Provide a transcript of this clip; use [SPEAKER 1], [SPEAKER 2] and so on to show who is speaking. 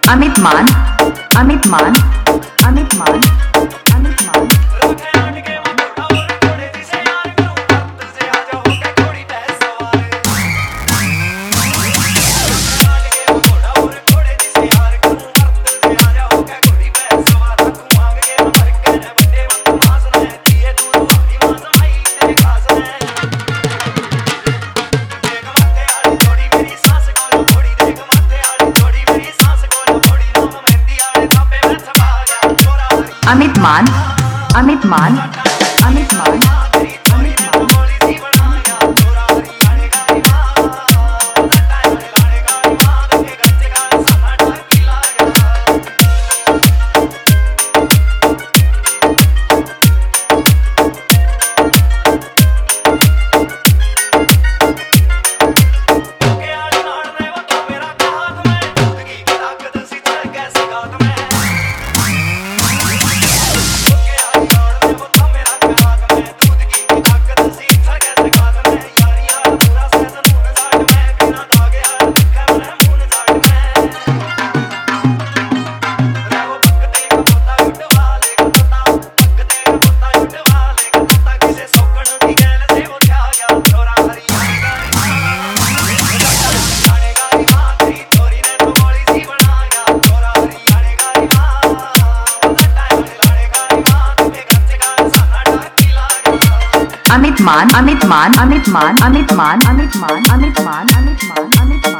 [SPEAKER 1] अमित मान अमित मान अमित मान अमित मान अमित मान अमित मान अमित मान अमित मान अमित मान अमित मान अमित मान अमित मान अमित मान अमित मान अमित मान